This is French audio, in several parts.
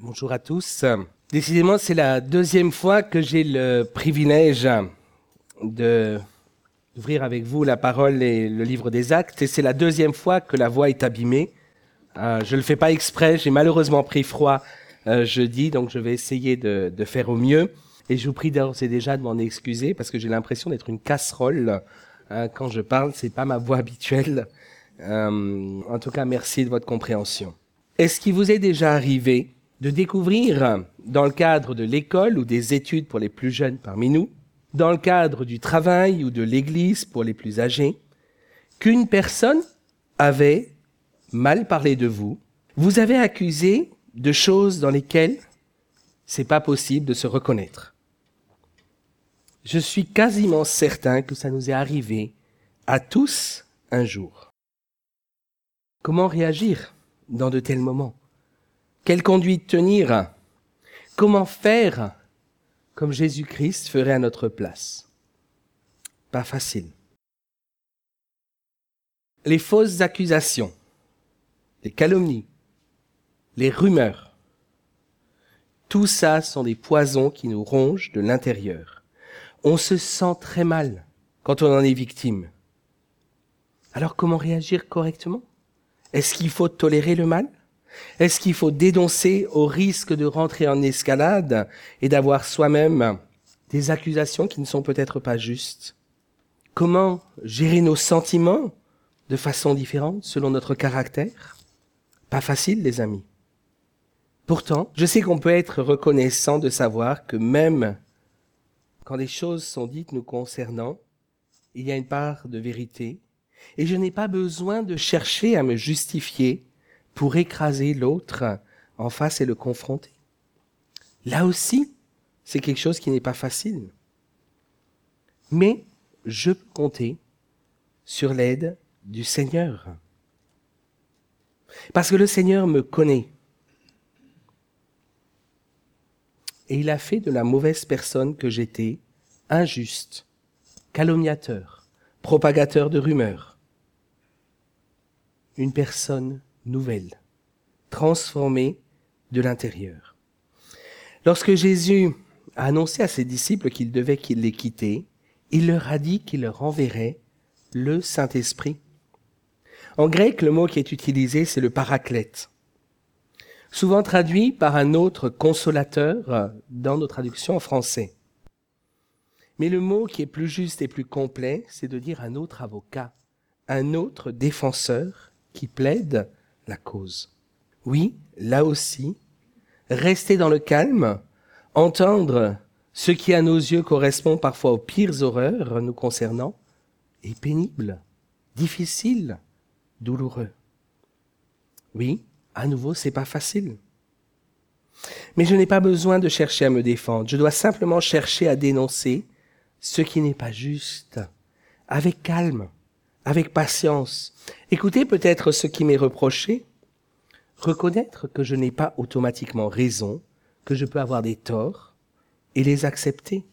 Bonjour à tous. Décidément, c'est la deuxième fois que j'ai le privilège d'ouvrir avec vous la parole et le livre des Actes. Et c'est la deuxième fois que la voix est abîmée. Je ne le fais pas exprès, j'ai malheureusement pris froid jeudi, donc je vais essayer de faire au mieux. Et je vous prie d'ores et déjà de m'en excuser parce que j'ai l'impression d'être une casserole. Quand je parle, c'est pas ma voix habituelle. En tout cas, merci de votre compréhension. Est-ce qu'il vous est déjà arrivé de découvrir, dans le cadre de l'école ou des études pour les plus jeunes parmi nous, dans le cadre du travail ou de l'église pour les plus âgés, qu'une personne avait mal parlé de vous, vous avez accusé de choses dans lesquelles c'est pas possible de se reconnaître. Je suis quasiment certain que ça nous est arrivé à tous un jour. Comment réagir dans de tels moments? Quelle conduite tenir? Comment faire comme Jésus-Christ ferait à notre place? Pas facile. Les fausses accusations, les calomnies, les rumeurs, tout ça sont des poisons qui nous rongent de l'intérieur. On se sent très mal quand on en est victime. Alors comment réagir correctement? Est-ce qu'il faut tolérer le mal? Est-ce qu'il faut dénoncer au risque de rentrer en escalade et d'avoir soi-même des accusations qui ne sont peut-être pas justes? Comment gérer nos sentiments de façon différente selon notre caractère? Pas facile, les amis. Pourtant, je sais qu'on peut être reconnaissant de savoir que même quand des choses sont dites nous concernant, il y a une part de vérité et je n'ai pas besoin de chercher à me justifier pour écraser l'autre en face et le confronter. Là aussi, c'est quelque chose qui n'est pas facile. Mais je peux compter sur l'aide du Seigneur. Parce que le Seigneur me connaît. Et il a fait de la mauvaise personne que j'étais, injuste, calomniateur, propagateur de rumeurs, une personne nouvelle, transformée de l'intérieur. Lorsque Jésus a annoncé à ses disciples qu'ils devaient les quitter, il leur a dit qu'il leur enverrait le Saint-Esprit. En grec, le mot qui est utilisé, c'est le paraclète, souvent traduit par un autre consolateur dans nos traductions en français. Mais le mot qui est plus juste et plus complet, c'est de dire un autre avocat, un autre défenseur qui plaide la cause. Oui, là aussi, rester dans le calme, entendre ce qui à nos yeux correspond parfois aux pires horreurs nous concernant, est pénible, difficile, douloureux. Oui, à nouveau, c'est pas facile. Mais je n'ai pas besoin de chercher à me défendre. Je dois simplement chercher à dénoncer ce qui n'est pas juste, avec calme, avec patience. Écoutez peut-être ce qui m'est reproché, reconnaître que je n'ai pas automatiquement raison, que je peux avoir des torts et les accepter.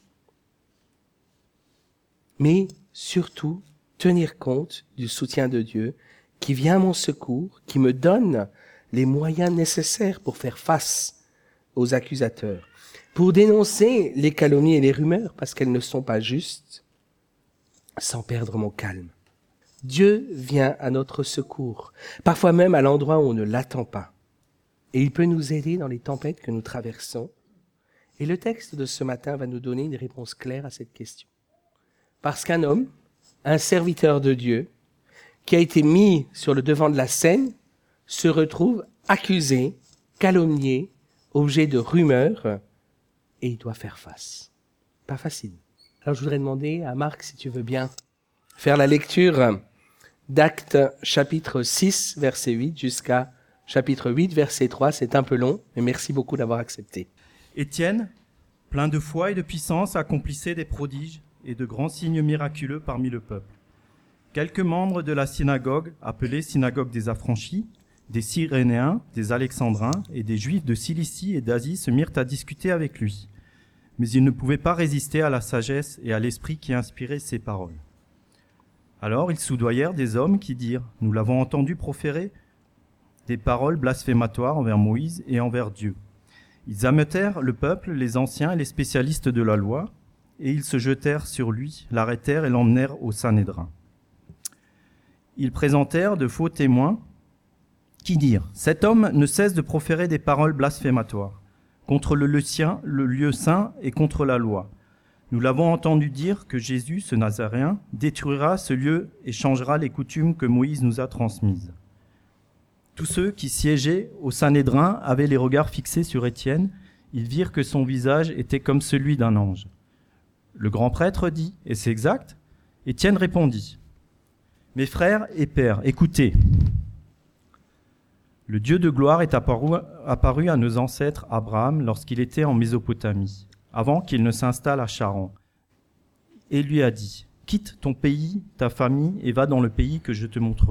Mais surtout, tenir compte du soutien de Dieu qui vient à mon secours, qui me donne les moyens nécessaires pour faire face aux accusateurs, pour dénoncer les calomnies et les rumeurs parce qu'elles ne sont pas justes, sans perdre mon calme. Dieu vient à notre secours, parfois même à l'endroit où on ne l'attend pas. Et il peut nous aider dans les tempêtes que nous traversons. Et le texte de ce matin va nous donner une réponse claire à cette question. Parce qu'un homme, un serviteur de Dieu, qui a été mis sur le devant de la scène, se retrouve accusé, calomnié, objet de rumeurs, et il doit faire face. Pas facile. Alors je voudrais demander à Marc, si tu veux bien, faire la lecture d'Actes chapitre 6, verset 8, jusqu'à chapitre 8, verset 3. C'est un peu long, mais merci beaucoup d'avoir accepté. Étienne, plein de foi et de puissance, accomplissait des prodiges et de grands signes miraculeux parmi le peuple. Quelques membres de la synagogue, appelée synagogue des affranchis, des Cyrénéens, des Alexandrins et des Juifs de Cilicie et d'Asie se mirent à discuter avec lui. Mais ils ne pouvaient pas résister à la sagesse et à l'esprit qui inspirait ces paroles. Alors ils soudoyèrent des hommes qui dirent « Nous l'avons entendu proférer des paroles blasphématoires envers Moïse et envers Dieu. Ils ameutèrent le peuple, les anciens et les spécialistes de la loi, et ils se jetèrent sur lui, l'arrêtèrent et l'emmenèrent au Sanhédrin. Ils présentèrent de faux témoins qui dirent « Cet homme ne cesse de proférer des paroles blasphématoires contre le lieu saint et contre la loi. Nous l'avons entendu dire que Jésus, ce Nazaréen, détruira ce lieu et changera les coutumes que Moïse nous a transmises. » Tous ceux qui siégeaient au Sanhédrin avaient les regards fixés sur Étienne. Ils virent que son visage était comme celui d'un ange. Le grand prêtre dit « Et c'est exact ?» Étienne répondit « Mes frères et pères, écoutez. Le Dieu de gloire est apparu à nos ancêtres Abraham lorsqu'il était en Mésopotamie, avant qu'il ne s'installe à Charan, et lui a dit « Quitte ton pays, ta famille, et va dans le pays que je te montrerai. »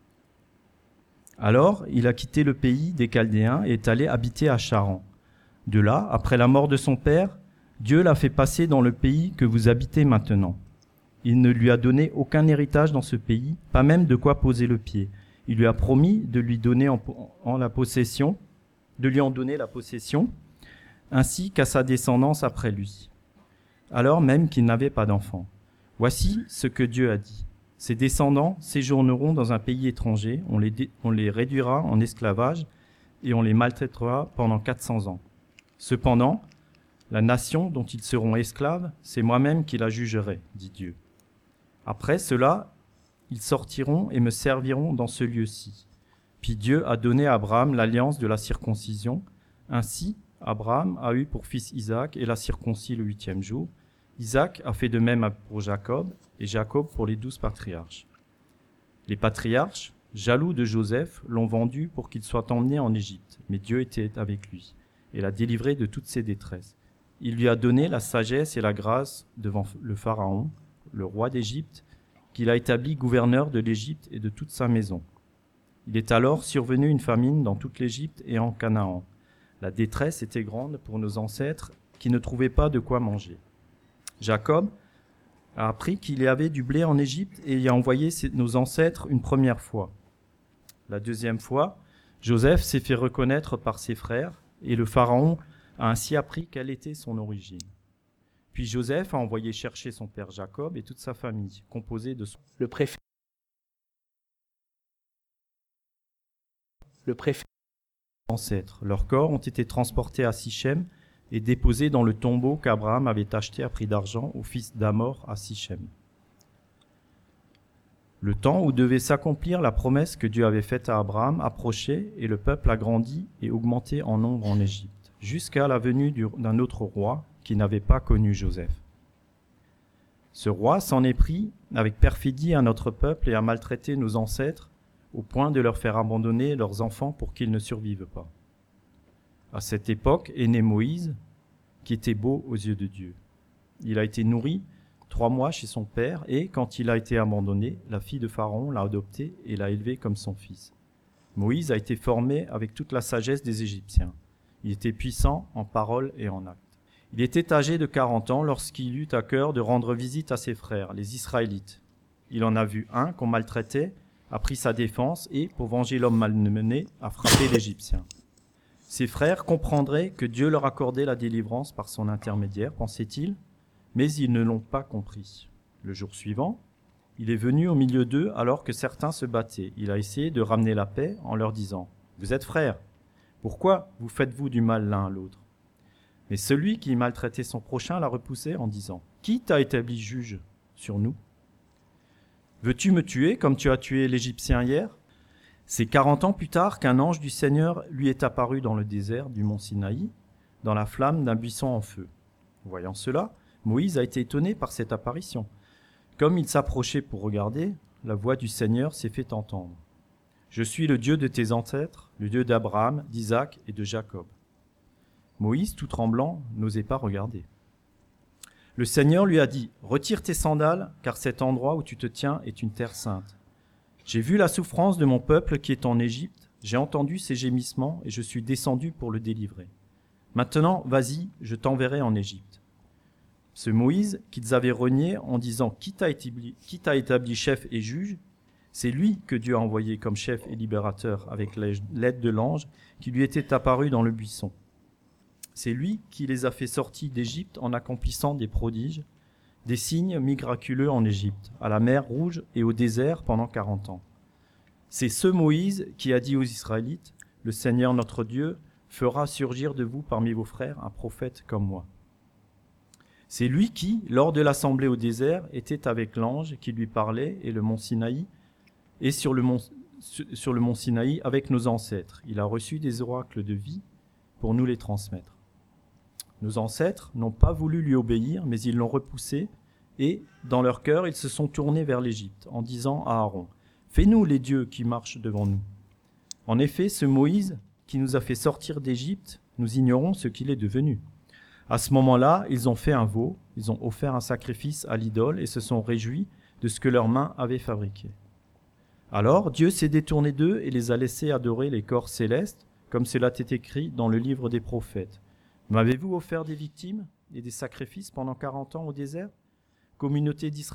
Alors, il a quitté le pays des Chaldéens et est allé habiter à Charan. De là, après la mort de son père, Dieu l'a fait passer dans le pays que vous habitez maintenant. Il ne lui a donné aucun héritage dans ce pays, pas même de quoi poser le pied. Il lui a promis de lui donner de lui en donner la possession, ainsi qu'à sa descendance après lui, alors même qu'il n'avait pas d'enfant. Voici ce que Dieu a dit. Ses descendants séjourneront dans un pays étranger, on les réduira en esclavage et on les maltraitera pendant 400 ans. Cependant, la nation dont ils seront esclaves, c'est moi-même qui la jugerai, dit Dieu. Après cela, ils sortiront et me serviront dans ce lieu-ci. Puis Dieu a donné à Abraham l'alliance de la circoncision. Ainsi, Abraham a eu pour fils Isaac et l'a circoncis le 8e jour. Isaac a fait de même pour Jacob, et Jacob pour les 12 patriarches. Les patriarches, jaloux de Joseph, l'ont vendu pour qu'il soit emmené en Égypte, mais Dieu était avec lui et l'a délivré de toutes ses détresses. Il lui a donné la sagesse et la grâce devant le Pharaon, le roi d'Égypte, qu'il a établi gouverneur de l'Égypte et de toute sa maison. Il est alors survenu une famine dans toute l'Égypte et en Canaan. La détresse était grande pour nos ancêtres qui ne trouvaient pas de quoi manger. Jacob a appris qu'il y avait du blé en Égypte et y a envoyé nos ancêtres une première fois. La deuxième fois, Joseph s'est fait reconnaître par ses frères et le Pharaon a ainsi appris quelle était son origine. Puis Joseph a envoyé chercher son père Jacob et toute sa famille, composée de Le préfet. ancêtres. Leurs corps ont été transportés à Sichem et déposés dans le tombeau qu'Abraham avait acheté à prix d'argent au fils d'Hamor à Sichem. Le temps où devait s'accomplir la promesse que Dieu avait faite à Abraham approchait et le peuple a grandi et augmenté en nombre en Égypte, jusqu'à la venue d'un autre roi qui n'avait pas connu Joseph. Ce roi s'en est pris avec perfidie à notre peuple et a maltraité nos ancêtres au point de leur faire abandonner leurs enfants pour qu'ils ne survivent pas. À cette époque est né Moïse, qui était beau aux yeux de Dieu. Il a été nourri 3 mois chez son père et, quand il a été abandonné, la fille de Pharaon l'a adopté et l'a élevé comme son fils. Moïse a été formé avec toute la sagesse des Égyptiens. Il était puissant en parole et en acte. Il était âgé de 40 ans lorsqu'il eut à cœur de rendre visite à ses frères, les Israélites. Il en a vu un qu'on maltraitait, a pris sa défense et, pour venger l'homme malmené, a frappé l'Égyptien. Ses frères comprendraient que Dieu leur accordait la délivrance par son intermédiaire, pensait-il, mais ils ne l'ont pas compris. Le jour suivant, il est venu au milieu d'eux alors que certains se battaient. Il a essayé de ramener la paix en leur disant « Vous êtes frères, pourquoi vous faites-vous du mal l'un à l'autre ?» Mais celui qui maltraitait son prochain l'a repoussé en disant « Qui t'a établi juge sur nous ? Veux-tu me tuer comme tu as tué l'Égyptien hier ?» C'est 40 ans plus tard qu'un ange du Seigneur lui est apparu dans le désert du mont Sinaï, dans la flamme d'un buisson en feu. Voyant cela, Moïse a été étonné par cette apparition. Comme il s'approchait pour regarder, la voix du Seigneur s'est fait entendre. « Je suis le Dieu de tes ancêtres, le Dieu d'Abraham, d'Isaac et de Jacob. » Moïse, tout tremblant, n'osait pas regarder. Le Seigneur lui a dit « Retire tes sandales, car cet endroit où tu te tiens est une terre sainte. J'ai vu la souffrance de mon peuple qui est en Égypte, j'ai entendu ses gémissements et je suis descendu pour le délivrer. Maintenant, vas-y, je t'enverrai en Égypte. » Ce Moïse qu'ils avaient renié en disant « Qui t'a établi chef et juge ?» C'est lui que Dieu a envoyé comme chef et libérateur avec l'aide de l'ange qui lui était apparu dans le buisson. C'est lui qui les a fait sortir d'Égypte en accomplissant des prodiges, des signes miraculeux en Égypte, à la mer Rouge et au désert pendant 40 ans. C'est ce Moïse qui a dit aux Israélites, « Le Seigneur notre Dieu fera surgir de vous parmi vos frères un prophète comme moi. » C'est lui qui, lors de l'assemblée au désert, était avec l'ange qui lui parlait et sur le mont Sinaï avec nos ancêtres. Il a reçu des oracles de vie pour nous les transmettre. Nos ancêtres n'ont pas voulu lui obéir, mais ils l'ont repoussé et, dans leur cœur, ils se sont tournés vers l'Égypte en disant à Aaron, « Fais-nous les dieux qui marchent devant nous. » En effet, ce Moïse qui nous a fait sortir d'Égypte, nous ignorons ce qu'il est devenu. À ce moment-là, ils ont fait un veau, ils ont offert un sacrifice à l'idole et se sont réjouis de ce que leurs mains avaient fabriqué. Alors Dieu s'est détourné d'eux et les a laissés adorer les corps célestes, comme cela est écrit dans le livre des prophètes. M'avez-vous offert des victimes et des sacrifices pendant 40 ans au désert, communauté d'Israël ?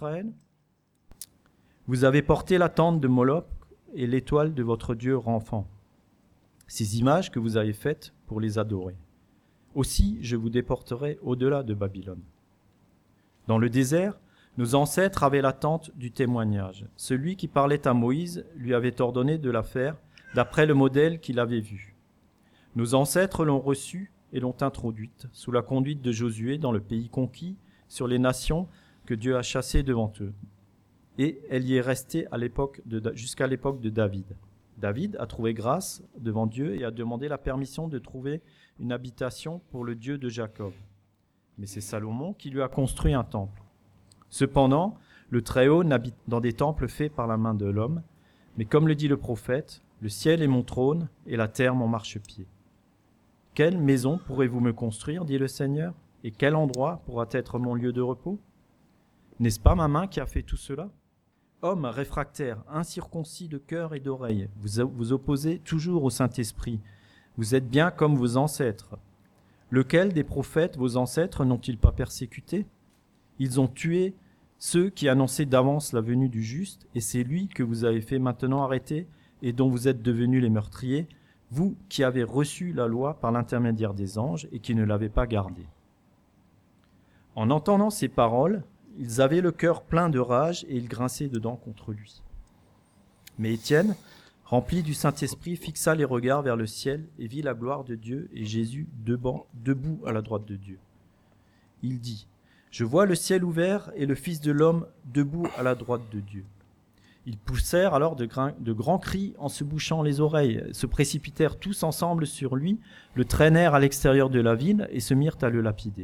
Vous avez porté la tente de Moloch et l'étoile de votre Dieu Renfant, ces images que vous avez faites pour les adorer. Aussi, je vous déporterai au-delà de Babylone. Dans le désert, nos ancêtres avaient l'attente du témoignage. Celui qui parlait à Moïse lui avait ordonné de la faire d'après le modèle qu'il avait vu. Nos ancêtres l'ont reçue et l'ont introduite sous la conduite de Josué dans le pays conquis sur les nations que Dieu a chassées devant eux. Et elle y est restée jusqu'à l'époque de David. David a trouvé grâce devant Dieu et a demandé la permission de trouver une habitation pour le Dieu de Jacob. Mais c'est Salomon qui lui a construit un temple. Cependant, le Très-Haut n'habite dans des temples faits par la main de l'homme, mais comme le dit le prophète, « Le ciel est mon trône et la terre mon marchepied. » Quelle maison pourrez-vous me construire, dit le Seigneur, et quel endroit pourra être mon lieu de repos ? N'est-ce pas ma main qui a fait tout cela ? Hommes réfractaires, incirconcis de cœur et d'oreille, vous vous opposez toujours au Saint-Esprit. Vous êtes bien comme vos ancêtres. Lequel des prophètes, vos ancêtres, n'ont-ils pas persécuté ? Ils ont tué ceux qui annonçaient d'avance la venue du juste, et c'est lui que vous avez fait maintenant arrêter et dont vous êtes devenus les meurtriers, vous qui avez reçu la loi par l'intermédiaire des anges et qui ne l'avez pas gardée. » En entendant ces paroles, ils avaient le cœur plein de rage et ils grinçaient des dents contre lui. Mais Étienne, rempli du Saint-Esprit, fixa les regards vers le ciel et vit la gloire de Dieu et Jésus debout à la droite de Dieu. Il dit, « Je vois le ciel ouvert et le Fils de l'homme debout à la droite de Dieu. » Ils poussèrent alors de grands cris en se bouchant les oreilles, se précipitèrent tous ensemble sur lui, le traînèrent à l'extérieur de la ville et se mirent à le lapider.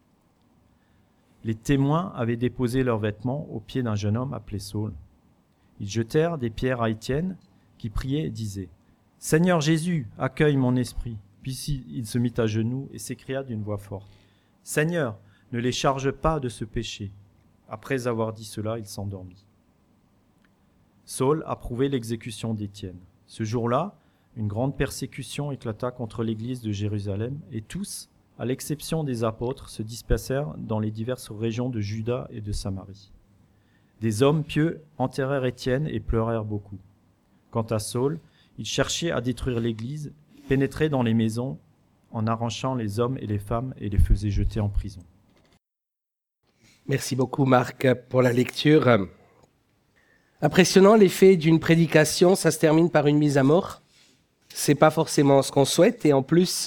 Les témoins avaient déposé leurs vêtements aux pieds d'un jeune homme appelé Saul. Ils jetèrent des pierres à Étienne, qui priait et disait « Seigneur Jésus, accueille mon esprit. » Puis il se mit à genoux et s'écria d'une voix forte « Seigneur, ne les charge pas de ce péché. » Après avoir dit cela, il s'endormit. Saul approuvait l'exécution d'Étienne. Ce jour-là, une grande persécution éclata contre l'église de Jérusalem et tous, à l'exception des apôtres, se dispersèrent dans les diverses régions de Juda et de Samarie. Des hommes pieux enterrèrent Étienne et pleurèrent beaucoup. Quant à Saul, il cherchait à détruire l'église, pénétrait dans les maisons en arrachant les hommes et les femmes et les faisait jeter en prison. Merci beaucoup Marc pour la lecture. Impressionnant l'effet d'une prédication, ça se termine par une mise à mort. C'est pas forcément ce qu'on souhaite et en plus,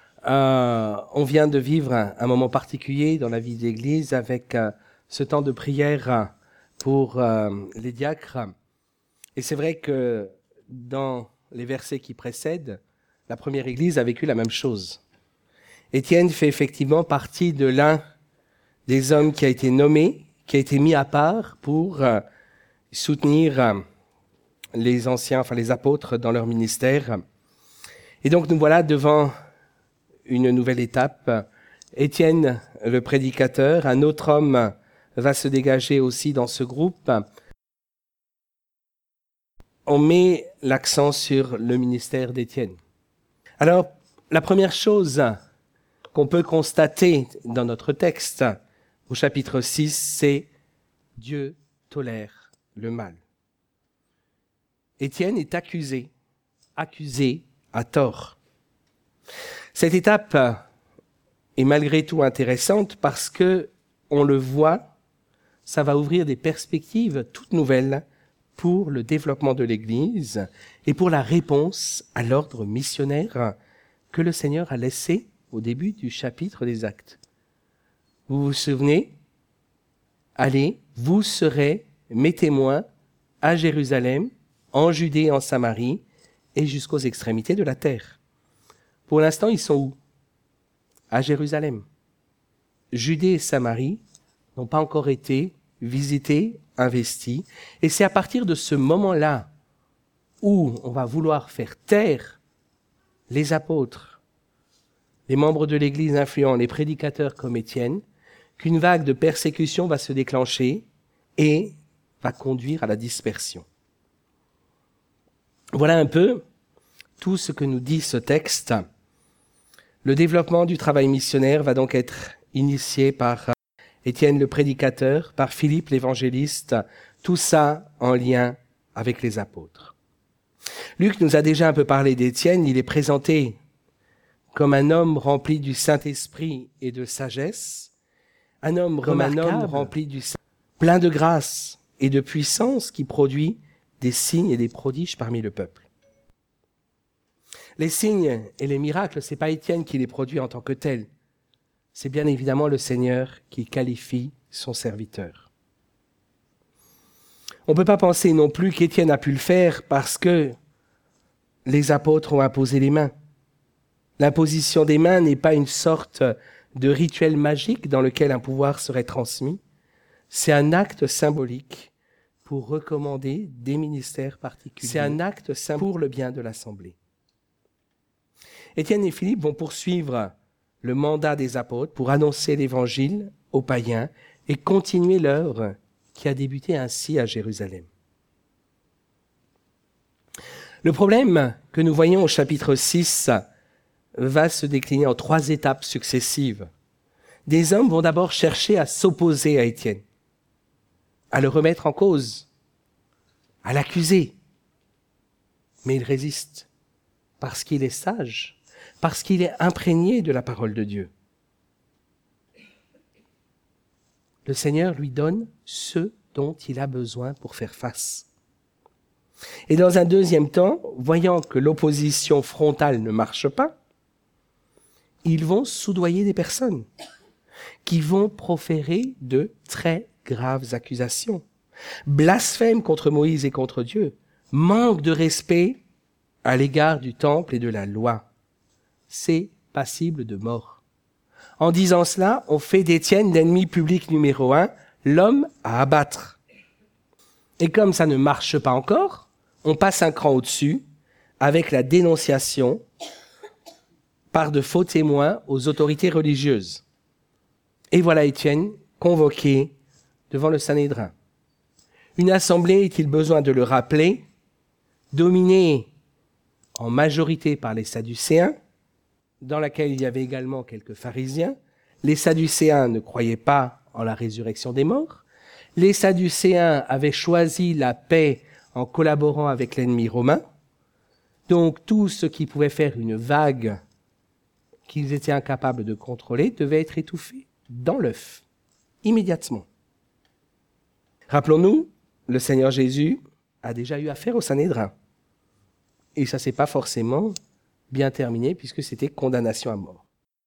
on vient de vivre un moment particulier dans la vie de l'Église avec ce temps de prière pour les diacres. Et c'est vrai que dans les versets qui précèdent, la première Église a vécu la même chose. Étienne fait effectivement partie de l'un des hommes qui a été nommé, qui a été mis à part pour soutenir les anciens, les apôtres dans leur ministère. Et donc nous voilà devant une nouvelle étape. Étienne, le prédicateur, un autre homme va se dégager aussi dans ce groupe. On met l'accent sur le ministère d'Étienne. Alors, la première chose qu'on peut constater dans notre texte, au chapitre 6, c'est Dieu tolère le mal. Étienne est accusé à tort. Cette étape est malgré tout intéressante parce que, on le voit, ça va ouvrir des perspectives toutes nouvelles pour le développement de l'Église et pour la réponse à l'ordre missionnaire que le Seigneur a laissé au début du chapitre des Actes. Vous vous souvenez ? Allez, vous serez mes témoins à Jérusalem, en Judée et en Samarie et jusqu'aux extrémités de la terre. Pour l'instant, ils sont où ? À Jérusalem. Judée et Samarie n'ont pas encore été visités, investis. Et c'est à partir de ce moment-là où on va vouloir faire taire les apôtres, les membres de l'Église influents, les prédicateurs comme Étienne, qu'une vague de persécution va se déclencher et va conduire à la dispersion. Voilà un peu tout ce que nous dit ce texte. Le développement du travail missionnaire va donc être initié par Étienne le prédicateur, par Philippe l'évangéliste, tout ça en lien avec les apôtres. Luc nous a déjà un peu parlé d'Étienne, il est présenté comme un homme rempli du Saint-Esprit et de sagesse, un homme rempli du plein de grâce et de puissance qui produit des signes et des prodiges parmi le peuple. Les signes et les miracles, c'est pas Étienne qui les produit en tant que tel. C'est bien évidemment le Seigneur qui qualifie son serviteur. On ne peut pas penser non plus qu'Étienne a pu le faire parce que les apôtres ont imposé les mains. L'imposition des mains n'est pas une sorte de rituel magique dans lequel un pouvoir serait transmis. C'est un acte symbolique pour recommander des ministères particuliers. C'est un acte pour le bien de l'Assemblée. Étienne et Philippe vont poursuivre le mandat des apôtres pour annoncer l'Évangile aux païens et continuer l'œuvre qui a débuté ainsi à Jérusalem. Le problème que nous voyons au chapitre 6 va se décliner en 3 étapes successives. Des hommes vont d'abord chercher à s'opposer à Étienne, à le remettre en cause, à l'accuser. Mais il résiste parce qu'il est sage, parce qu'il est imprégné de la parole de Dieu. Le Seigneur lui donne ce dont il a besoin pour faire face. Et dans un deuxième temps, voyant que l'opposition frontale ne marche pas, ils vont soudoyer des personnes qui vont proférer de très graves accusations. Blasphème contre Moïse et contre Dieu, manque de respect à l'égard du temple et de la loi. C'est passible de mort. En disant cela, on fait d'Étienne l'ennemi public numéro 1, l'homme à abattre. Et comme ça ne marche pas encore, on passe un cran au-dessus avec la dénonciation par de faux témoins aux autorités religieuses. Et voilà Étienne convoqué devant le Sanhédrin. Une assemblée, est-il besoin de le rappeler, dominée en majorité par les Sadducéens, dans laquelle il y avait également quelques pharisiens. Les Sadducéens ne croyaient pas en la résurrection des morts. Les Sadducéens avaient choisi la paix en collaborant avec l'ennemi romain. Donc tout ce qui pouvait faire une vague qu'ils étaient incapables de contrôler devait être étouffé dans l'œuf, immédiatement. Rappelons-nous, le Seigneur Jésus a déjà eu affaire au Sanhédrin. Et ça ne s'est pas forcément bien terminé puisque c'était condamnation à mort.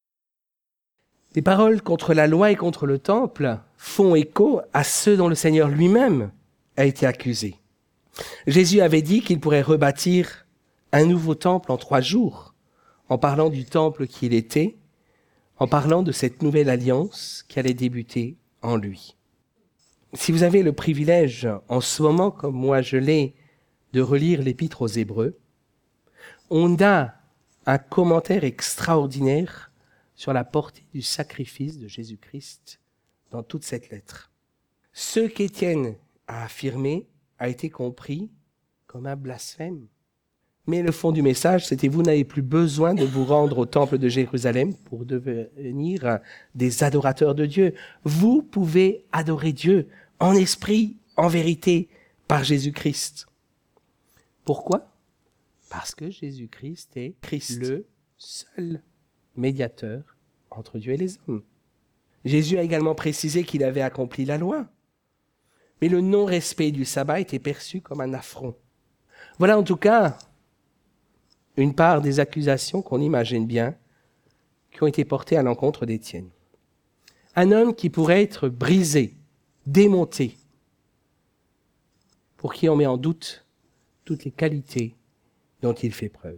Les paroles contre la loi et contre le temple font écho à ceux dont le Seigneur lui-même a été accusé. Jésus avait dit qu'il pourrait rebâtir un nouveau temple en 3 jours, en parlant du temple qu'il était, en parlant de cette nouvelle alliance qui allait débuter en lui. Si vous avez le privilège, en ce moment, comme moi je l'ai, de relire l'Épître aux Hébreux, on a un commentaire extraordinaire sur la portée du sacrifice de Jésus-Christ dans toute cette lettre. Ce qu'Étienne a affirmé a été compris comme un blasphème. Mais le fond du message, c'était vous n'avez plus besoin de vous rendre au temple de Jérusalem pour devenir des adorateurs de Dieu. Vous pouvez adorer Dieu en esprit, en vérité, par Jésus-Christ. Pourquoi ? Parce que Jésus-Christ est le seul médiateur entre Dieu et les hommes. Jésus a également précisé qu'il avait accompli la loi. Mais le non-respect du sabbat était perçu comme un affront. Voilà en tout cas une part des accusations qu'on imagine bien qui ont été portées à l'encontre d'Étienne. Un homme qui pourrait être brisé, démonté, pour qui on met en doute toutes les qualités dont il fait preuve.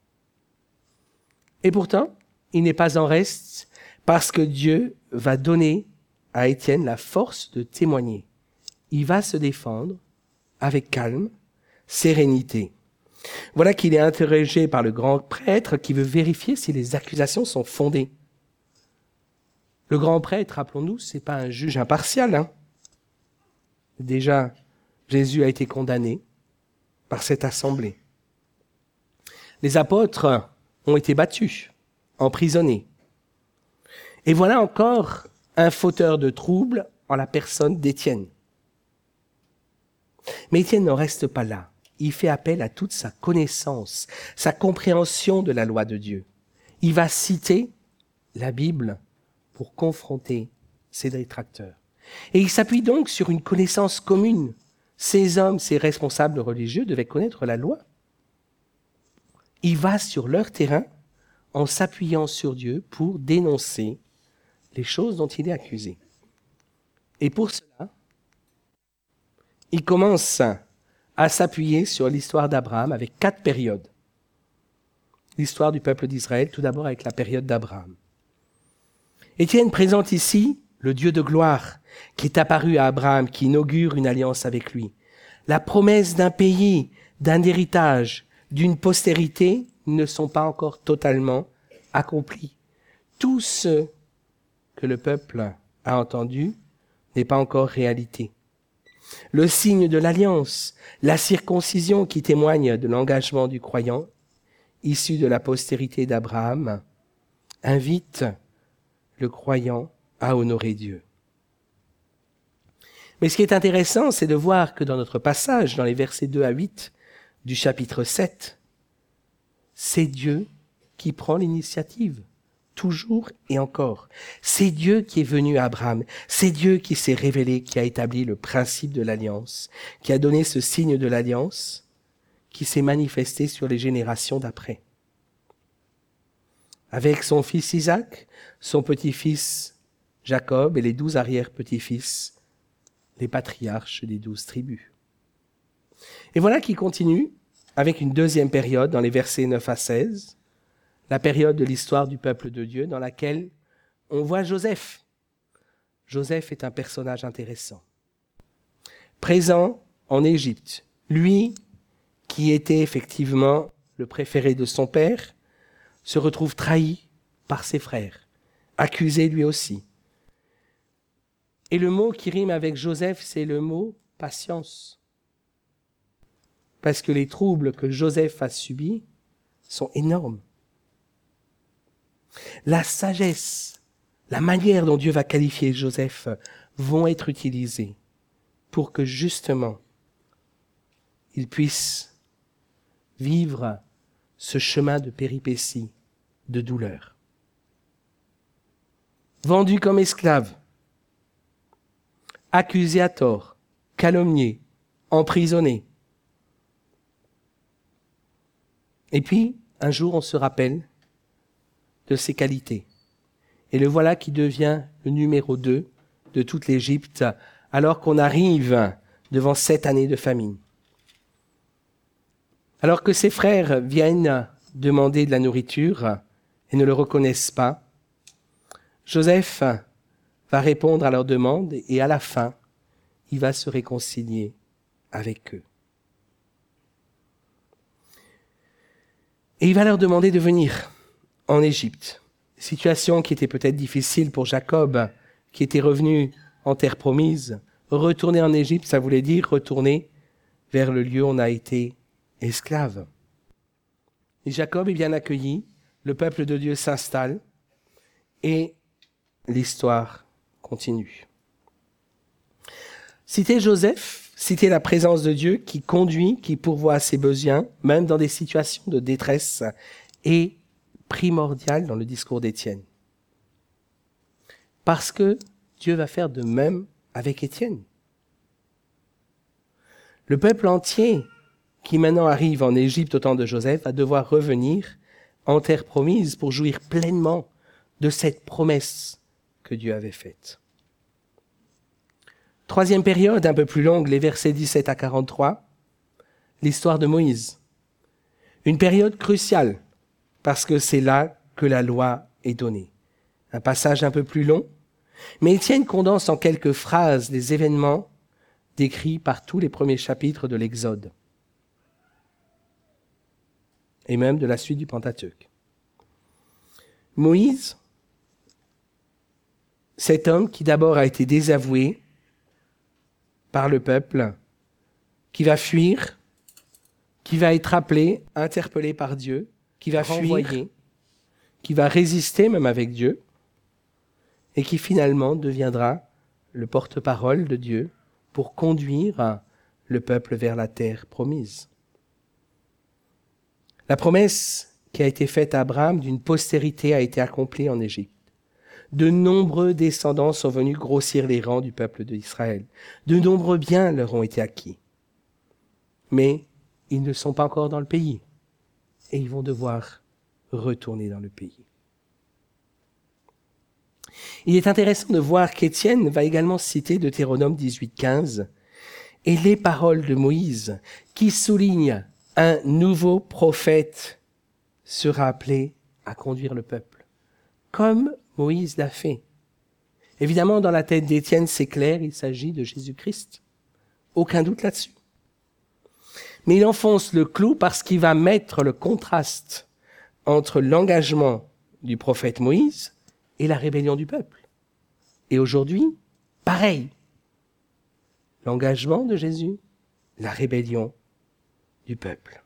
Et pourtant, il n'est pas en reste parce que Dieu va donner à Étienne la force de témoigner. Il va se défendre avec calme, sérénité. Voilà qu'il est interrogé par le grand prêtre qui veut vérifier si les accusations sont fondées. Le grand prêtre, rappelons-nous, c'est pas un juge impartial. Déjà, Jésus a été condamné par cette assemblée. Les apôtres ont été battus, emprisonnés. Et voilà encore un fauteur de troubles en la personne d'Étienne. Mais Étienne n'en reste pas là. Il fait appel à toute sa connaissance, sa compréhension de la loi de Dieu. Il va citer la Bible pour confronter ses détracteurs. Et il s'appuie donc sur une connaissance commune. Ces hommes, ces responsables religieux devaient connaître la loi. Il va sur leur terrain en s'appuyant sur Dieu pour dénoncer les choses dont il est accusé. Et pour cela, il commence à s'appuyer sur l'histoire d'Abraham avec 4 périodes. L'histoire du peuple d'Israël, tout d'abord avec la période d'Abraham. Étienne présente ici le Dieu de gloire qui est apparu à Abraham, qui inaugure une alliance avec lui. La promesse d'un pays, d'un héritage, d'une postérité ne sont pas encore totalement accomplis. Tout ce que le peuple a entendu n'est pas encore réalité. Le signe de l'alliance, la circoncision qui témoigne de l'engagement du croyant, issu de la postérité d'Abraham, invite le croyant à honorer Dieu. Mais ce qui est intéressant, c'est de voir que dans notre passage, dans les versets 2 à 8 du chapitre 7, c'est Dieu qui prend l'initiative, toujours et encore. C'est Dieu qui est venu à Abraham, c'est Dieu qui s'est révélé, qui a établi le principe de l'alliance, qui a donné ce signe de l'alliance, qui s'est manifesté sur les générations d'après. Avec son fils Isaac, son petit-fils Jacob et les 12 arrière-petits-fils, les patriarches des 12 tribus. Et voilà qui continue avec une deuxième période dans les versets 9 à 16, la période de l'histoire du peuple de Dieu dans laquelle on voit Joseph. Joseph est un personnage intéressant. Présent en Égypte, lui qui était effectivement le préféré de son père, se retrouve trahi par ses frères, accusé lui aussi. Et le mot qui rime avec Joseph, c'est le mot patience. Parce que les troubles que Joseph a subis sont énormes. La sagesse, la manière dont Dieu va qualifier Joseph vont être utilisées pour que justement il puisse vivre ce chemin de péripéties, de douleur. Vendu comme esclave, accusé à tort, calomnié, emprisonné. Et puis, un jour, on se rappelle de ses qualités. Et le voilà qui devient le numéro 2 de toute l'Égypte, alors qu'on arrive devant 7 années de famine. Alors que ses frères viennent demander de la nourriture et ne le reconnaissent pas, Joseph va répondre à leur demande et à la fin, il va se réconcilier avec eux. Et il va leur demander de venir en Égypte. Situation qui était peut-être difficile pour Jacob, qui était revenu en terre promise. Retourner en Égypte, ça voulait dire retourner vers le lieu où on a été esclave. Et Jacob est bien accueilli, le peuple de Dieu s'installe et l'histoire continue. Citer Joseph, citer la présence de Dieu qui conduit, qui pourvoit à ses besoins, même dans des situations de détresse, est primordial dans le discours d'Étienne. parce que Dieu va faire de même avec Étienne. Le peuple entier qui maintenant arrive en Égypte au temps de Joseph va devoir revenir en terre promise pour jouir pleinement de cette promesse que Dieu avait faite. Troisième période, un peu plus longue, les versets 17 à 43, l'histoire de Moïse. Une période cruciale, parce que c'est là que la loi est donnée. Un passage un peu plus long, mais Étienne condense en quelques phrases les événements décrits par tous les premiers chapitres de l'Exode, et même de la suite du Pentateuque. Moïse, cet homme qui d'abord a été désavoué par le peuple, qui va fuir, qui va être appelé, interpellé par Dieu, qui va fuir, qui va résister même avec Dieu, et qui finalement deviendra le porte-parole de Dieu pour conduire le peuple vers la terre promise. La promesse qui a été faite à Abraham d'une postérité a été accomplie en Égypte. De nombreux descendants sont venus grossir les rangs du peuple d'Israël. De nombreux biens leur ont été acquis. Mais ils ne sont pas encore dans le pays et ils vont devoir retourner dans le pays. Il est intéressant de voir qu'Étienne va également citer Deutéronome 18:15 et les paroles de Moïse qui soulignent un nouveau prophète sera appelé à conduire le peuple, comme Moïse l'a fait. Évidemment, dans la tête d'Étienne, c'est clair, il s'agit de Jésus-Christ. Aucun doute là-dessus. Mais il enfonce le clou parce qu'il va mettre le contraste entre l'engagement du prophète Moïse et la rébellion du peuple. Et aujourd'hui, pareil. L'engagement de Jésus, la rébellion du peuple.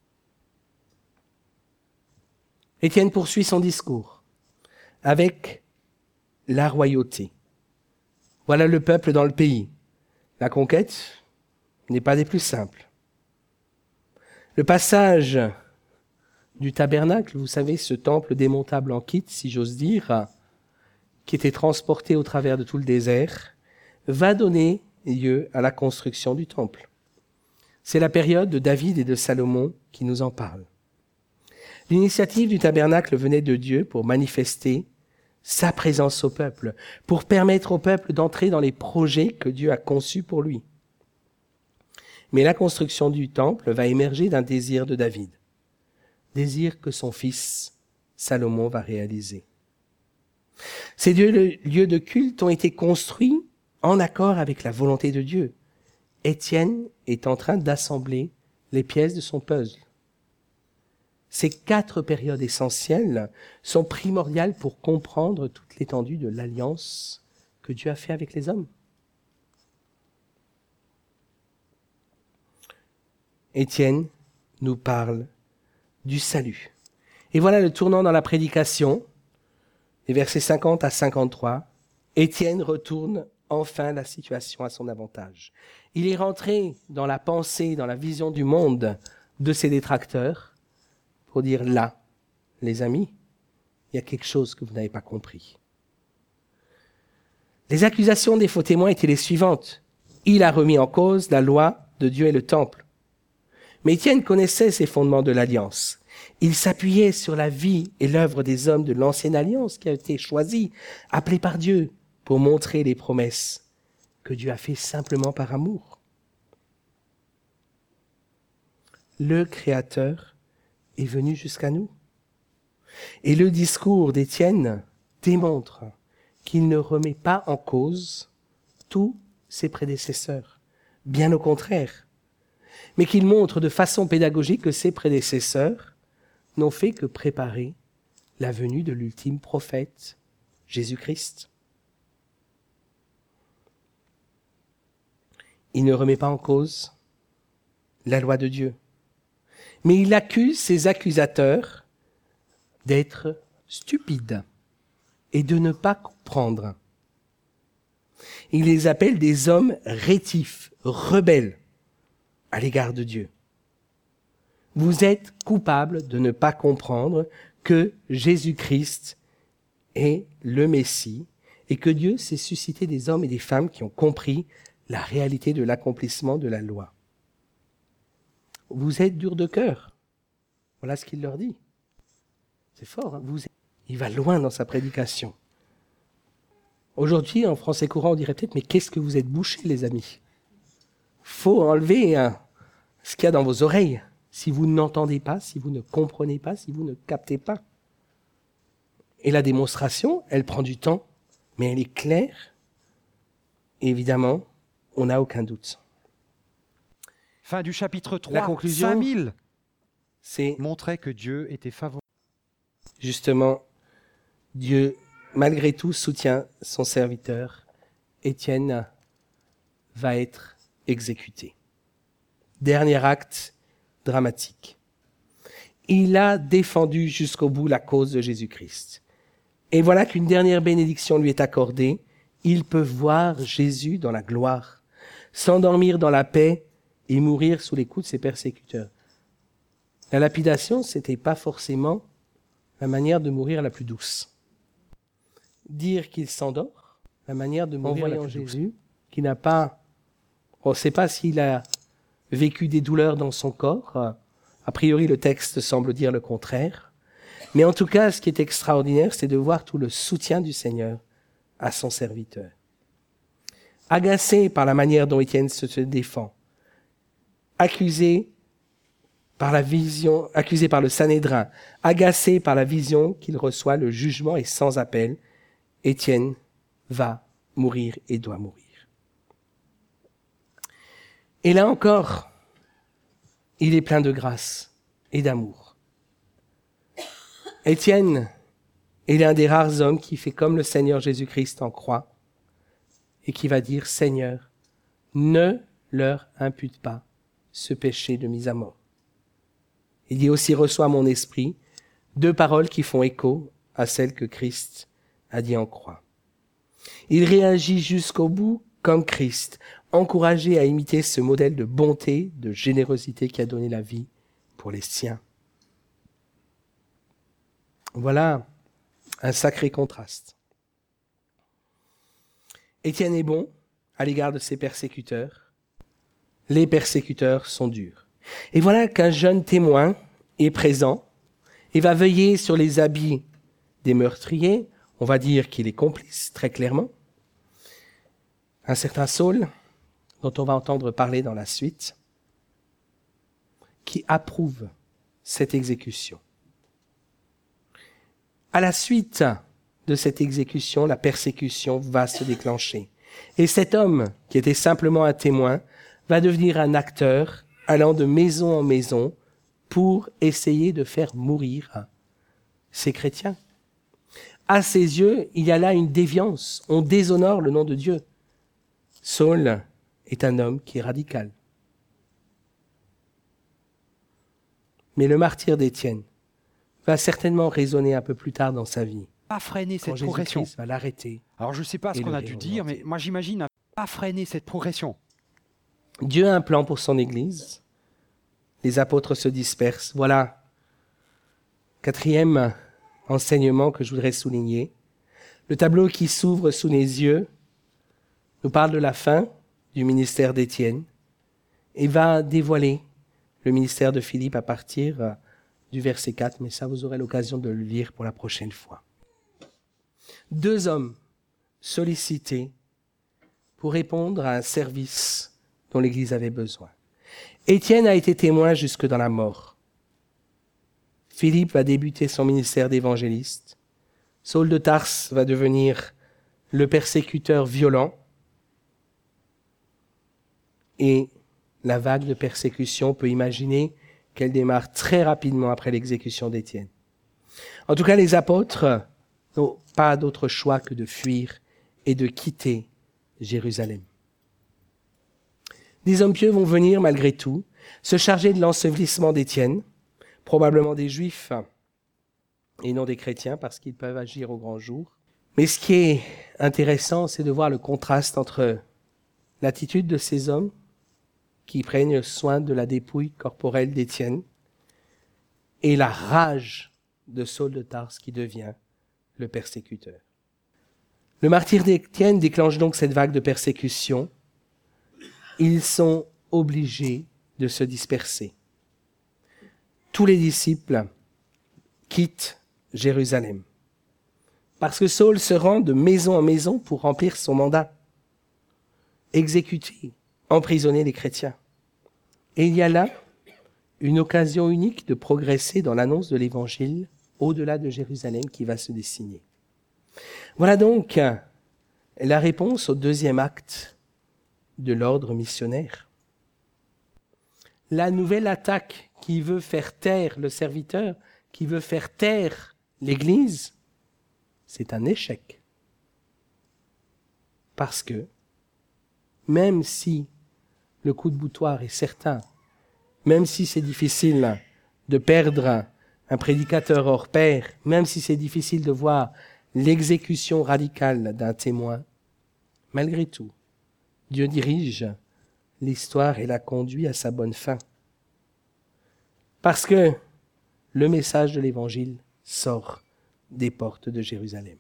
Étienne poursuit son discours avec la royauté. Voilà le peuple dans le pays. La conquête n'est pas des plus simples. Le passage du tabernacle, vous savez, ce temple démontable en kit, si j'ose dire, qui était transporté au travers de tout le désert, va donner lieu à la construction du temple. C'est la période de David et de Salomon qui nous en parle. L'initiative du tabernacle venait de Dieu pour manifester sa présence au peuple, pour permettre au peuple d'entrer dans les projets que Dieu a conçus pour lui. Mais la construction du temple va émerger d'un désir de David, désir que son fils Salomon va réaliser. Ces deux lieux de culte ont été construits en accord avec la volonté de Dieu. Étienne est en train d'assembler les pièces de son puzzle. Ces 4 périodes essentielles sont primordiales pour comprendre toute l'étendue de l'alliance que Dieu a fait avec les hommes. Étienne nous parle du salut. Et voilà le tournant dans la prédication, les versets 50 à 53. Étienne retourne enfin la situation à son avantage. Il est rentré dans la pensée, dans la vision du monde de ses détracteurs pour dire là, les amis, il y a quelque chose que vous n'avez pas compris. Les accusations des faux témoins étaient les suivantes. Il a remis en cause la loi de Dieu et le temple. Mais Étienne connaissait ces fondements de l'alliance. Il s'appuyait sur la vie et l'œuvre des hommes de l'ancienne alliance qui a été choisie, appelée par Dieu, pour montrer les promesses que Dieu a fait simplement par amour. Le Créateur est venu jusqu'à nous. Et le discours d'Étienne démontre qu'il ne remet pas en cause tous ses prédécesseurs, bien au contraire, mais qu'il montre de façon pédagogique que ses prédécesseurs n'ont fait que préparer la venue de l'ultime prophète, Jésus-Christ. Il ne remet pas en cause la loi de Dieu, mais il accuse ses accusateurs d'être stupides et de ne pas comprendre. Il les appelle des hommes rétifs, rebelles à l'égard de Dieu. Vous êtes coupables de ne pas comprendre que Jésus-Christ est le Messie et que Dieu s'est suscité des hommes et des femmes qui ont compris la réalité de l'accomplissement de la loi. Vous êtes durs de cœur. Voilà ce qu'il leur dit. C'est fort, hein? Il va loin dans sa prédication. Aujourd'hui, en français courant, on dirait peut-être, mais qu'est-ce que vous êtes bouchés, les amis? Faut enlever ce qu'il y a dans vos oreilles. Si vous n'entendez pas, si vous ne comprenez pas, si vous ne captez pas. Et la démonstration, elle prend du temps, mais elle est claire. Et évidemment, on n'a aucun doute. Fin du chapitre 3, La conclusion, 5000 c'est montrait que Dieu était favorable. justement, Dieu, malgré tout, soutient son serviteur. Étienne va être exécuté. Dernier acte dramatique. Il a défendu jusqu'au bout la cause de Jésus-Christ. Et voilà qu'une dernière bénédiction lui est accordée. Il peut voir Jésus dans la gloire, s'endormir dans la paix et mourir sous les coups de ses persécuteurs. La lapidation, c'était pas forcément la manière de mourir la plus douce. Dire qu'il s'endort, la manière de mourir en Jésus, qui n'a pas, on ne sait pas s'il a vécu des douleurs dans son corps. A priori, le texte semble dire le contraire. Mais en tout cas, ce qui est extraordinaire, c'est de voir tout le soutien du Seigneur à son serviteur. Agacé par la manière dont Étienne se défend, accusé par le Sanhédrin, agacé par la vision qu'il reçoit, le jugement est sans appel. Étienne va mourir et doit mourir. Et là encore, il est plein de grâce et d'amour. Étienne est l'un des rares hommes qui fait comme le Seigneur Jésus-Christ en croix et qui va dire « Seigneur, ne leur impute pas ce péché de mise à mort. » Il dit aussi « Reçois mon esprit », deux paroles qui font écho à celles que Christ a dit en croix. Il réagit jusqu'au bout comme Christ, encouragé à imiter ce modèle de bonté, de générosité qui a donné la vie pour les siens. Voilà un sacré contraste. Étienne est bon à l'égard de ses persécuteurs. Les persécuteurs sont durs. Et voilà qu'un jeune témoin est présent et va veiller sur les habits des meurtriers. On va dire qu'il est complice, très clairement. Un certain Saul, dont on va entendre parler dans la suite, qui approuve cette exécution. À la suite de cette exécution, la persécution va se déclencher. Et cet homme, qui était simplement un témoin, va devenir un acteur allant de maison en maison pour essayer de faire mourir ces chrétiens. À ses yeux, il y a là une déviance. On déshonore le nom de Dieu. Saul est un homme qui est radical. Mais le martyre d'Étienne va certainement résonner un peu plus tard dans sa vie. Pas freiner Quand cette progression. Jésus-Christ va l'arrêter. Alors je ne sais pas ce Et qu'on le a dû réorienter. dire, mais moi j'imagine pas freiner cette progression. Dieu a un plan pour son Église. Les apôtres se dispersent. Voilà. Quatrième enseignement que je voudrais souligner. Le tableau qui s'ouvre sous les yeux nous parle de la fin du ministère d'Étienne et va dévoiler le ministère de Philippe à partir du verset 4, mais ça vous aurez l'occasion de le lire pour la prochaine fois. Deux hommes sollicités pour répondre à un service dont l'Église avait besoin. Étienne a été témoin jusque dans la mort. Philippe va débuter son ministère d'évangéliste. Saul de Tarse va devenir le persécuteur violent. Et la vague de persécution, on peut imaginer qu'elle démarre très rapidement après l'exécution d'Étienne. En tout cas, les apôtres n'ont pas d'autre choix que de fuir et de quitter Jérusalem. Des hommes pieux vont venir, malgré tout, se charger de l'ensevelissement d'Étienne, probablement des Juifs et non des chrétiens, parce qu'ils peuvent agir au grand jour. Mais ce qui est intéressant, c'est de voir le contraste entre l'attitude de ces hommes qui prennent soin de la dépouille corporelle d'Étienne et la rage de Saul de Tarse qui devient le persécuteur. Le martyre d'Étienne déclenche donc cette vague de persécution. Ils sont obligés de se disperser. Tous les disciples quittent Jérusalem. Parce que Saül se rend de maison en maison pour remplir son mandat. Exécuter, emprisonner les chrétiens. Et il y a là une occasion unique de progresser dans l'annonce de l'évangile au-delà de Jérusalem qui va se dessiner. Voilà donc la réponse au deuxième acte de l'ordre missionnaire. La nouvelle attaque qui veut faire taire le serviteur, qui veut faire taire l'Église, c'est un échec. Parce que, même si le coup de boutoir est certain, même si c'est difficile de perdre un prédicateur hors pair, même si c'est difficile de voir l'exécution radicale d'un témoin, malgré tout, Dieu dirige l'histoire et la conduit à sa bonne fin. Parce que le message de l'Évangile sort des portes de Jérusalem.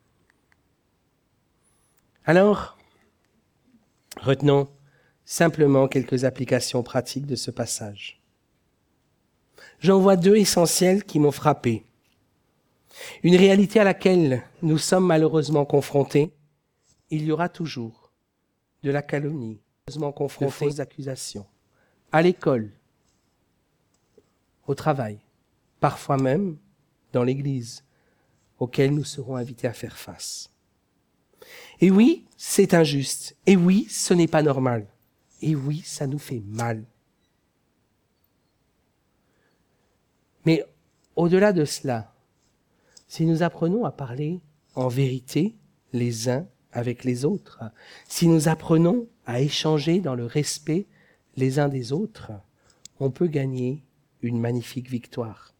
Alors, retenons simplement quelques applications pratiques de ce passage. J'en vois deux essentielles qui m'ont frappé. Une réalité à laquelle nous sommes malheureusement confrontés, il y aura toujours de la calomnie, malheureusement confrontés, de fausses accusations, à l'école, au travail, parfois même dans l'Église, auxquelles nous serons invités à faire face. Et oui, c'est injuste. Et oui, ce n'est pas normal. Et oui, ça nous fait mal. Mais au-delà de cela, si nous apprenons à parler en vérité les uns avec les autres, si nous apprenons à échanger dans le respect les uns des autres, on peut gagner une magnifique victoire.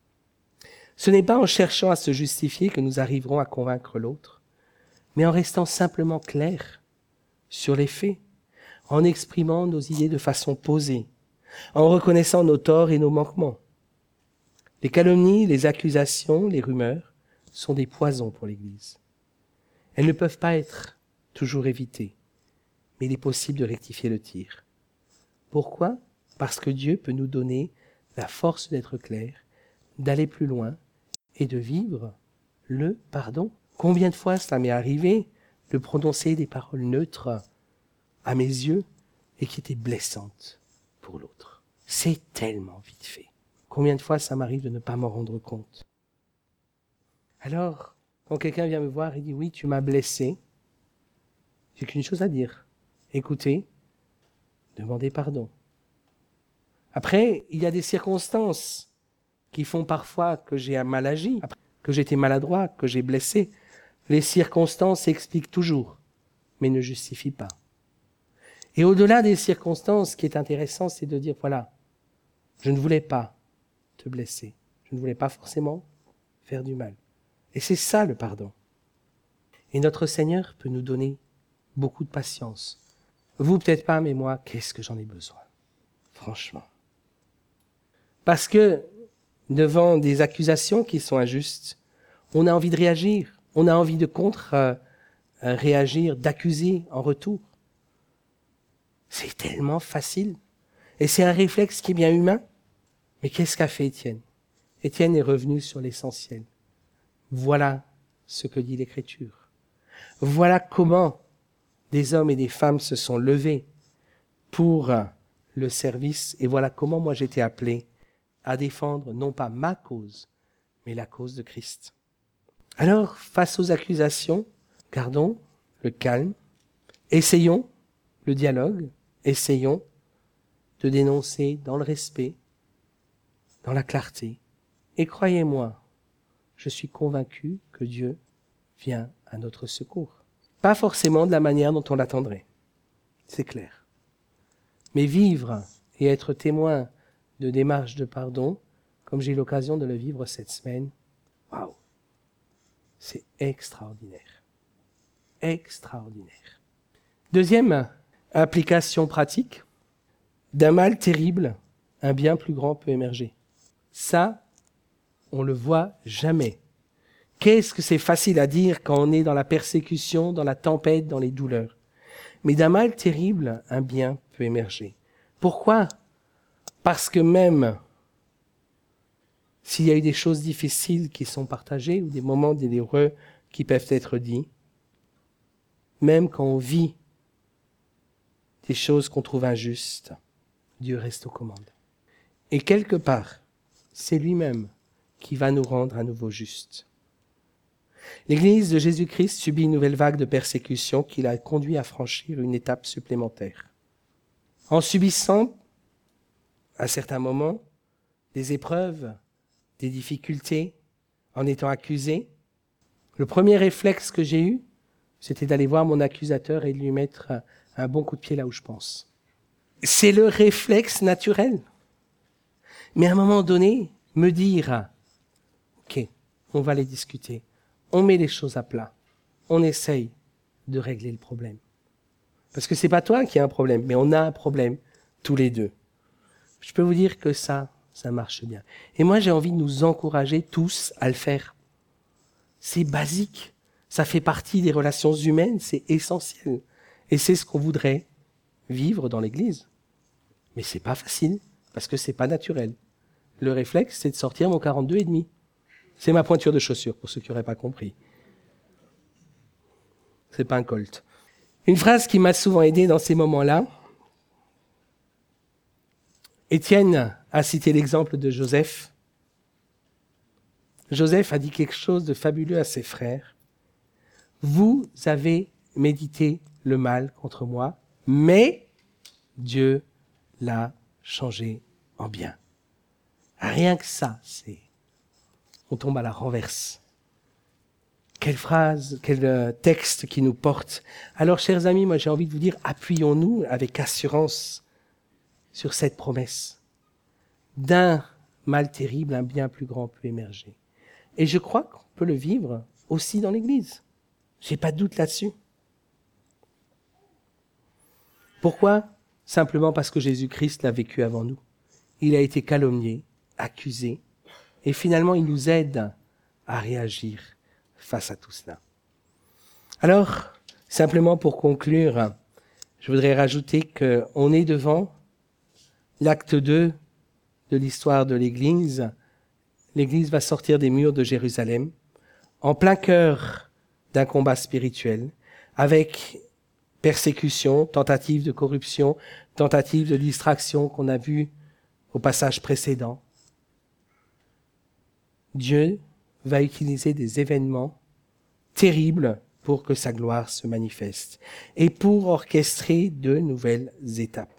Ce n'est pas en cherchant à se justifier que nous arriverons à convaincre l'autre, mais en restant simplement clairs sur les faits, en exprimant nos idées de façon posée, en reconnaissant nos torts et nos manquements. Les calomnies, les accusations, les rumeurs sont des poisons pour l'Église. Elles ne peuvent pas être toujours évitées, mais il est possible de rectifier le tir. Pourquoi ? Parce que Dieu peut nous donner la force d'être clair, d'aller plus loin et de vivre le pardon. Combien de fois ça m'est arrivé de prononcer des paroles neutres à mes yeux et qui étaient blessantes pour l'autre. C'est tellement vite fait. Combien de fois ça m'arrive de ne pas m'en rendre compte. Alors, quand quelqu'un vient me voir et dit « Oui, tu m'as blessé », j'ai qu'une chose à dire. Écoutez, demandez pardon. Après, il y a des circonstances qui font parfois que j'ai mal agi, que j'étais maladroit, que j'ai blessé. Les circonstances s'expliquent toujours, mais ne justifient pas. Et au-delà des circonstances, ce qui est intéressant, c'est de dire, voilà, je ne voulais pas te blesser. Je ne voulais pas forcément faire du mal. Et c'est ça le pardon. Et notre Seigneur peut nous donner beaucoup de patience. Vous peut-être pas, mais moi, qu'est-ce que j'en ai besoin ? Franchement. Parce que devant des accusations qui sont injustes, on a envie de réagir. On a envie de réagir, d'accuser en retour. C'est tellement facile. Et c'est un réflexe qui est bien humain. Mais qu'est-ce qu'a fait Étienne ? Étienne est revenu sur l'essentiel. Voilà ce que dit l'Écriture. Voilà comment des hommes et des femmes se sont levés pour le service. Et voilà comment moi j'étais appelé à défendre non pas ma cause, mais la cause de Christ. Alors, face aux accusations, gardons le calme, essayons le dialogue, essayons de dénoncer dans le respect, dans la clarté. Et croyez-moi, je suis convaincu que Dieu vient à notre secours. Pas forcément de la manière dont on l'attendrait, c'est clair. Mais vivre et être témoin de démarches de pardon, comme j'ai eu l'occasion de le vivre cette semaine, waouh, c'est extraordinaire. Extraordinaire. Deuxième application pratique, d'un mal terrible, un bien plus grand peut émerger. Ça, on le voit jamais. Qu'est-ce que c'est facile à dire quand on est dans la persécution, dans la tempête, dans les douleurs. Mais d'un mal terrible, un bien peut émerger. Pourquoi? Parce que même s'il y a eu des choses difficiles qui sont partagées ou des moments douloureux qui peuvent être dits, même quand on vit des choses qu'on trouve injustes, Dieu reste aux commandes. Et quelque part, c'est lui-même qui va nous rendre à nouveau justes. L'Église de Jésus-Christ subit une nouvelle vague de persécution qui l'a conduit à franchir une étape supplémentaire. En subissant, à certains moments, des épreuves, des difficultés, en étant accusé, le premier réflexe que j'ai eu, c'était d'aller voir mon accusateur et de lui mettre un bon coup de pied là où je pense. C'est le réflexe naturel. Mais à un moment donné, me dire, ok, on va les discuter, on met les choses à plat, on essaye de régler le problème. Parce que c'est pas toi qui as un problème, mais on a un problème, tous les deux. Je peux vous dire que ça marche bien. Et moi, j'ai envie de nous encourager tous à le faire. C'est basique. Ça fait partie des relations humaines, c'est essentiel. Et c'est ce qu'on voudrait vivre dans l'Église. Mais c'est pas facile, parce que c'est pas naturel. Le réflexe, c'est de sortir mon 42,5. C'est ma pointure de chaussure, pour ceux qui n'auraient pas compris. C'est pas un Colt. Une phrase qui m'a souvent aidé dans ces moments-là. Étienne a cité l'exemple de Joseph. Joseph a dit quelque chose de fabuleux à ses frères. Vous avez médité le mal contre moi, mais Dieu l'a changé en bien. Rien que ça, on tombe à la renverse. Quelle phrase, quel texte qui nous porte. Alors, chers amis, moi j'ai envie de vous dire, appuyons-nous avec assurance sur cette promesse. D'un mal terrible, un bien plus grand peut émerger. Et je crois qu'on peut le vivre aussi dans l'Église. J'ai pas de doute là-dessus. Pourquoi? Simplement parce que Jésus-Christ l'a vécu avant nous. Il a été calomnié, accusé, et finalement il nous aide à réagir face à tout cela. Alors, simplement pour conclure, je voudrais rajouter qu'on est devant l'acte 2 de l'histoire de l'Église. L'Église va sortir des murs de Jérusalem, en plein cœur d'un combat spirituel, avec persécution, tentative de corruption, tentative de distraction qu'on a vu au passage précédent. Dieu va utiliser des événements terribles pour que sa gloire se manifeste et pour orchestrer de nouvelles étapes.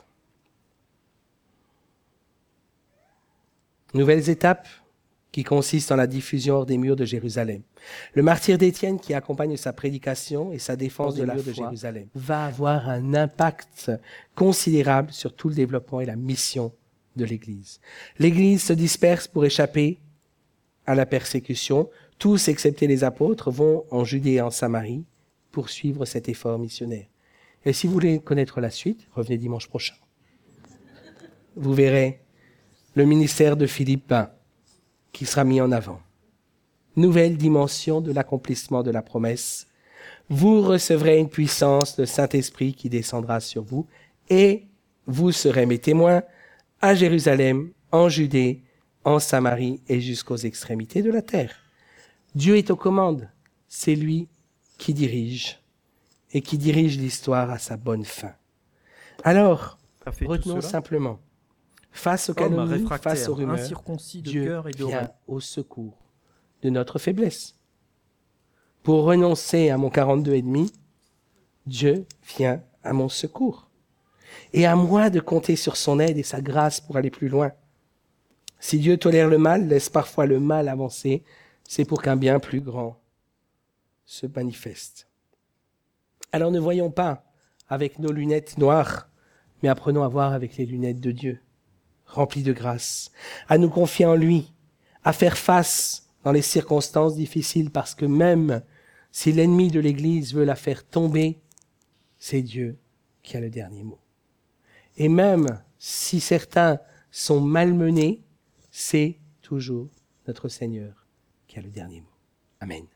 Nouvelles étapes qui consistent en la diffusion hors des murs de Jérusalem. Le martyre d'Étienne qui accompagne sa prédication et sa défense de la foi de Jérusalem va avoir un impact considérable sur tout le développement et la mission de l'Église. L'Église se disperse pour échapper à la persécution. Tous, excepté les apôtres, vont en Judée et en Samarie pour suivre cet effort missionnaire. Et si vous voulez connaître la suite, revenez dimanche prochain. Vous verrez le ministère de Philippe qui sera mis en avant. Nouvelle dimension de l'accomplissement de la promesse. Vous recevrez une puissance de Saint-Esprit qui descendra sur vous et vous serez mes témoins à Jérusalem, en Judée, en Samarie et jusqu'aux extrémités de la terre. Dieu est aux commandes. C'est lui qui dirige et qui dirige l'histoire à sa bonne fin. Alors, retenons simplement, face aux calomnies, face aux rumeurs, Dieu vient au secours de notre faiblesse. Pour renoncer à mon 42,5, Dieu vient à mon secours. Et à moi de compter sur son aide et sa grâce pour aller plus loin. Si Dieu tolère le mal, laisse parfois le mal avancer, c'est pour qu'un bien plus grand se manifeste. Alors ne voyons pas avec nos lunettes noires, mais apprenons à voir avec les lunettes de Dieu, remplies de grâce, à nous confier en lui, à faire face dans les circonstances difficiles, parce que même si l'ennemi de l'Église veut la faire tomber, c'est Dieu qui a le dernier mot. Et même si certains sont malmenés, c'est toujours notre Seigneur qui a le dernier mot. Amen.